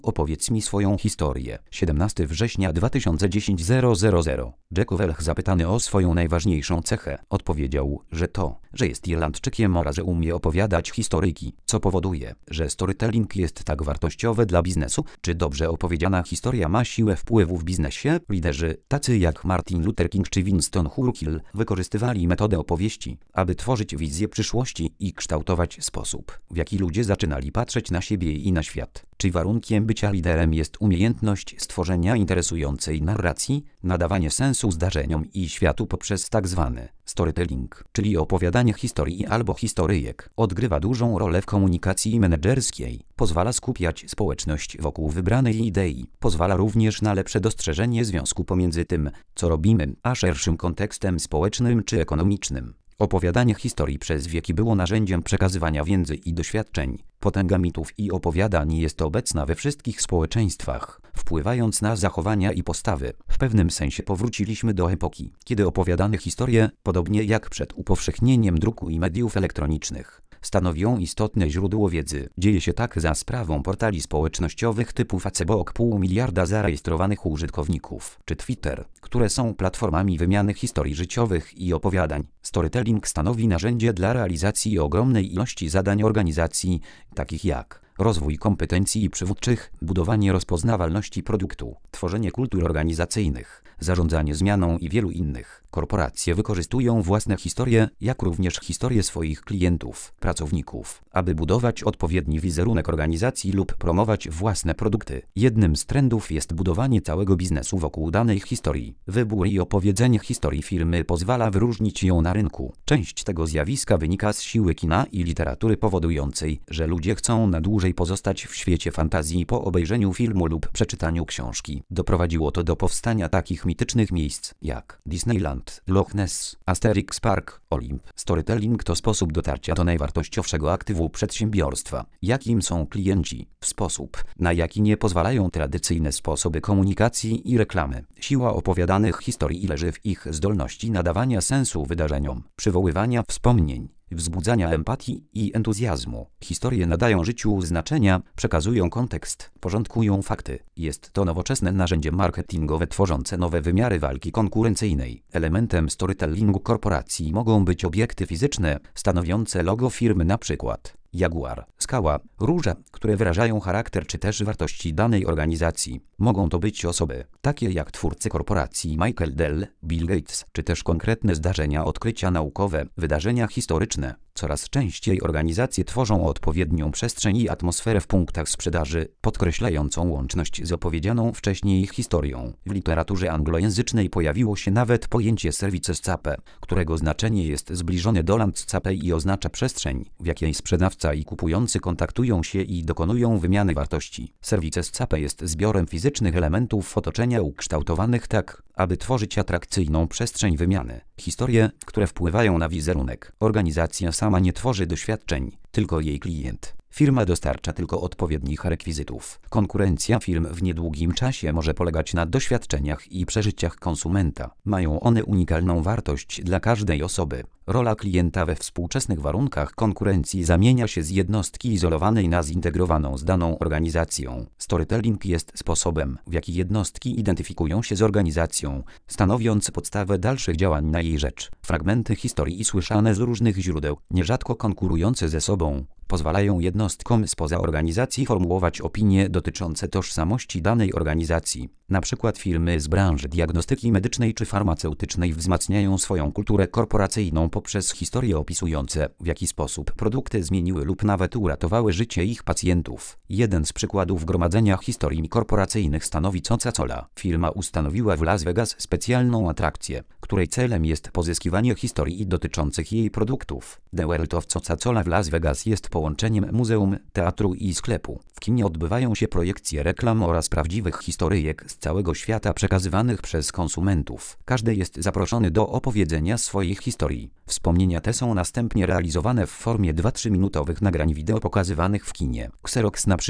Opowiedz mi swoją historię. 17 września 2010 000. Jack Welch, zapytany o swoją najważniejszą cechę, odpowiedział, że jest Irlandczykiem oraz że umie opowiadać historyjki, co powoduje, że storytelling jest tak wartościowy dla biznesu. Czy dobrze opowiedziana historia ma siłę wpływu w biznesie? Liderzy, tacy jak Martin Luther King czy Winston Churchill, wykorzystywali metodę opowieści, aby tworzyć wizję przyszłości i kształtować sposób, w jaki ludzie zaczynali patrzeć na siebie i na świat. Czy warunkiem bycia liderem jest umiejętność stworzenia interesującej narracji, nadawanie sensu zdarzeniom i światu poprzez tzw. storytelling, czyli opowiadanie historii albo historyjek, odgrywa dużą rolę w komunikacji menedżerskiej, pozwala skupiać społeczność wokół wybranej idei, pozwala również na lepsze dostrzeżenie związku pomiędzy tym, co robimy, a szerszym kontekstem społecznym czy ekonomicznym. Opowiadanie historii przez wieki było narzędziem przekazywania wiedzy i doświadczeń. Potęga mitów i opowiadań jest obecna we wszystkich społeczeństwach, wpływając na zachowania i postawy. W pewnym sensie powróciliśmy do epoki, kiedy opowiadane historie, podobnie jak przed upowszechnieniem druku i mediów elektronicznych, stanowią istotne źródło wiedzy. Dzieje się tak za sprawą portali społecznościowych typu Facebook, 500 miliarda zarejestrowanych użytkowników, czy Twitter, które są platformami wymiany historii życiowych i opowiadań. Storytelling stanowi narzędzie dla realizacji ogromnej ilości zadań organizacji, takich jak rozwój kompetencji przywódczych, budowanie rozpoznawalności produktu, tworzenie kultur organizacyjnych, zarządzanie zmianą i wielu innych. Korporacje wykorzystują własne historie, jak również historie swoich klientów, pracowników, aby budować odpowiedni wizerunek organizacji lub promować własne produkty. Jednym z trendów jest budowanie całego biznesu wokół danej historii. Wybór i opowiedzenie historii firmy pozwala wyróżnić ją na rynku. Część tego zjawiska wynika z siły kina i literatury powodującej, że ludzie chcą na dłużej pozostać w świecie fantazji po obejrzeniu filmu lub przeczytaniu książki. Doprowadziło to do powstania takich mitycznych miejsc jak Disneyland, Loch Ness, Asterix Park, Olimp. Storytelling to sposób dotarcia do najwartościowszego aktywu przedsiębiorstwa, jakim są klienci, w sposób, na jaki nie pozwalają tradycyjne sposoby komunikacji i reklamy. Siła opowiadanych historii leży w ich zdolności nadawania sensu wydarzeniom, przywoływania wspomnień, wzbudzania empatii i entuzjazmu. Historie nadają życiu znaczenia, przekazują kontekst, porządkują fakty. Jest to nowoczesne narzędzie marketingowe tworzące nowe wymiary walki konkurencyjnej. Elementem storytellingu korporacji mogą być obiekty fizyczne, stanowiące logo firmy, np. jaguar, skała, róża, które wyrażają charakter czy też wartości danej organizacji. Mogą to być osoby, takie jak twórcy korporacji Michael Dell, Bill Gates, czy też konkretne zdarzenia, odkrycia naukowe, wydarzenia historyczne. Coraz częściej organizacje tworzą odpowiednią przestrzeń i atmosferę w punktach sprzedaży, podkreślającą łączność z opowiedzianą wcześniej historią. W literaturze anglojęzycznej pojawiło się nawet pojęcie service scape, którego znaczenie jest zbliżone do landscape i oznacza przestrzeń, w jakiej sprzedawca i kupujący kontaktują się i dokonują wymiany wartości. Service scape jest zbiorem fizycznych elementów otoczenia ukształtowanych tak, aby tworzyć atrakcyjną przestrzeń wymiany. Historie, które wpływają na wizerunek. Organizacja sama nie tworzy doświadczeń, tylko jej klient. Firma dostarcza tylko odpowiednich rekwizytów. Konkurencja firm w niedługim czasie może polegać na doświadczeniach i przeżyciach konsumenta. Mają one unikalną wartość dla każdej osoby. Rola klienta we współczesnych warunkach konkurencji zamienia się z jednostki izolowanej na zintegrowaną z daną organizacją. Storytelling jest sposobem, w jaki jednostki identyfikują się z organizacją, stanowiąc podstawę dalszych działań na jej rzecz. Fragmenty historii słyszane z różnych źródeł, nierzadko konkurujące ze sobą, pozwalają jednostkom spoza organizacji formułować opinie dotyczące tożsamości danej organizacji. Na przykład firmy z branży diagnostyki medycznej czy farmaceutycznej wzmacniają swoją kulturę korporacyjną poprzez historie opisujące, w jaki sposób produkty zmieniły lub nawet uratowały życie ich pacjentów. Jeden z przykładów gromadzenia historii korporacyjnych stanowi Coca-Cola. Firma ustanowiła w Las Vegas specjalną atrakcję, której celem jest pozyskiwanie historii dotyczących jej produktów. The World of Coca-Cola w Las Vegas jest połączeniem muzeum, teatru i sklepu. W kinie odbywają się projekcje reklam oraz prawdziwych historyjek z całego świata przekazywanych przez konsumentów. Każdy jest zaproszony do opowiedzenia swojej historii. Wspomnienia te są następnie realizowane w formie 2-3 minutowych nagrań wideo pokazywanych w kinie. Xerox na przykład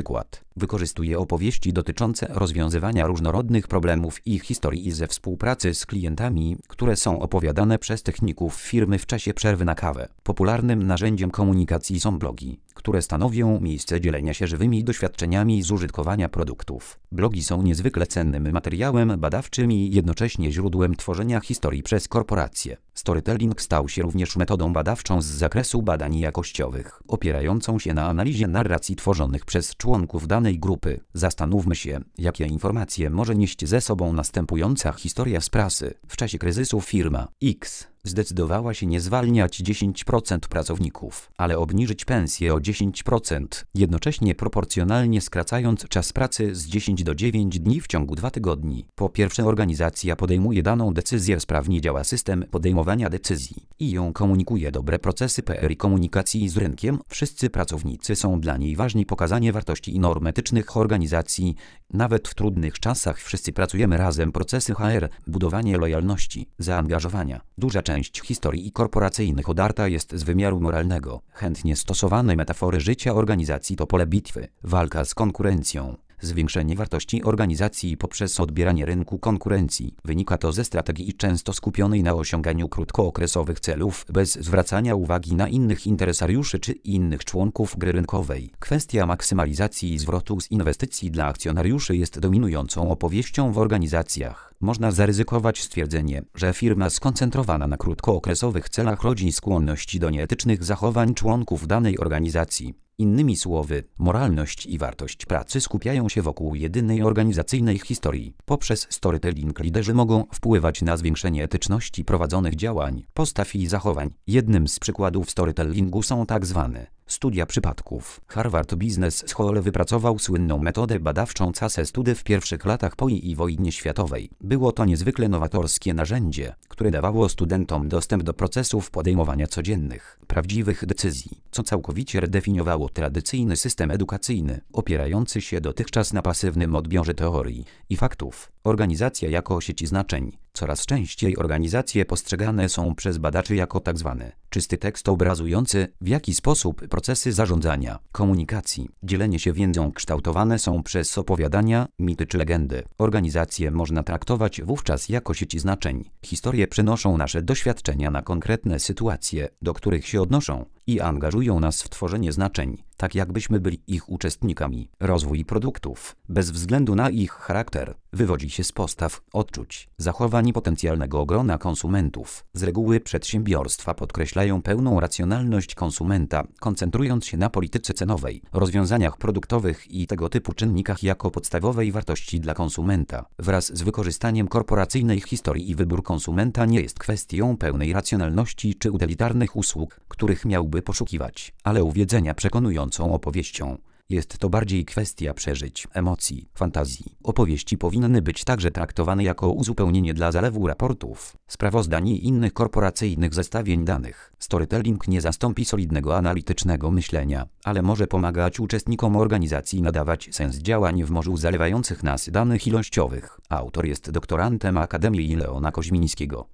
Wykorzystuje opowieści dotyczące rozwiązywania różnorodnych problemów i historii ze współpracy z klientami, które są opowiadane przez techników firmy w czasie przerwy na kawę. Popularnym narzędziem komunikacji są blogi, które stanowią miejsce dzielenia się żywymi doświadczeniami z użytkowania produktów. Blogi są niezwykle cennym materiałem badawczym i jednocześnie źródłem tworzenia historii przez korporacje. Storytelling stał się również metodą badawczą z zakresu badań jakościowych, opierającą się na analizie narracji tworzonych przez członków danej grupy. Zastanówmy się, jakie informacje może nieść ze sobą następująca historia z prasy. W czasie kryzysu firma X zdecydowała się nie zwalniać 10% pracowników, ale obniżyć pensję o 10%, jednocześnie proporcjonalnie skracając czas pracy z 10 do 9 dni w ciągu 2 tygodni. Po pierwsze, organizacja podejmuje daną decyzję, sprawnie działa system podejmowania decyzji i ją komunikuje. Dobre procesy PR i komunikacji z rynkiem. Wszyscy pracownicy są dla niej ważni. Pokazanie wartości i norm etycznych organizacji. Nawet w trudnych czasach wszyscy pracujemy razem. Procesy HR, budowanie lojalności, zaangażowania. Duża część historii korporacyjnych odarta jest z wymiaru moralnego. Chętnie stosowane metafory życia organizacji to pole bitwy, walka z konkurencją. Zwiększenie wartości organizacji poprzez odbieranie rynku konkurencji. Wynika to ze strategii często skupionej na osiąganiu krótkookresowych celów, bez zwracania uwagi na innych interesariuszy czy innych członków gry rynkowej. Kwestia maksymalizacji zwrotu z inwestycji dla akcjonariuszy jest dominującą opowieścią w organizacjach. Można zaryzykować stwierdzenie, że firma skoncentrowana na krótkookresowych celach rodzi skłonności do nieetycznych zachowań członków danej organizacji. Innymi słowy, moralność i wartość pracy skupiają się wokół jedynej organizacyjnej historii. Poprzez storytelling liderzy mogą wpływać na zwiększenie etyczności prowadzonych działań, postaw i zachowań. Jednym z przykładów storytellingu są tzw. studia przypadków. Harvard Business School wypracował słynną metodę badawczą Case Study w pierwszych latach po I wojnie światowej. Było to niezwykle nowatorskie narzędzie, które dawało studentom dostęp do procesów podejmowania codziennych, prawdziwych decyzji, co całkowicie redefiniowało tradycyjny system edukacyjny, opierający się dotychczas na pasywnym odbiorze teorii i faktów. Organizacja jako sieci znaczeń. Coraz częściej organizacje postrzegane są przez badaczy jako tzw. czysty tekst obrazujący, w jaki sposób procesy zarządzania, komunikacji, dzielenie się wiedzą kształtowane są przez opowiadania, mity czy legendy. Organizacje można traktować wówczas jako sieci znaczeń. Historie przenoszą nasze doświadczenia na konkretne sytuacje, do których się odnoszą i angażują nas w tworzenie znaczeń, tak jakbyśmy byli ich uczestnikami. Rozwój produktów, bez względu na ich charakter, wywodzi się z postaw, odczuć, zachowań potencjalnego grona konsumentów. Z reguły przedsiębiorstwa podkreślają pełną racjonalność konsumenta, koncentrując się na polityce cenowej, rozwiązaniach produktowych i tego typu czynnikach jako podstawowej wartości dla konsumenta. Wraz z wykorzystaniem korporacyjnej historii i wybór konsumenta nie jest kwestią pełnej racjonalności czy utylitarnych usług, których miałby poszukiwać, ale uwiedzenia przekonującą opowieścią. Jest to bardziej kwestia przeżyć, emocji, fantazji. Opowieści powinny być także traktowane jako uzupełnienie dla zalewu raportów, sprawozdań i innych korporacyjnych zestawień danych. Storytelling nie zastąpi solidnego analitycznego myślenia, ale może pomagać uczestnikom organizacji nadawać sens działań w morzu zalewających nas danych ilościowych. Autor jest doktorantem Akademii Leona Koźmińskiego.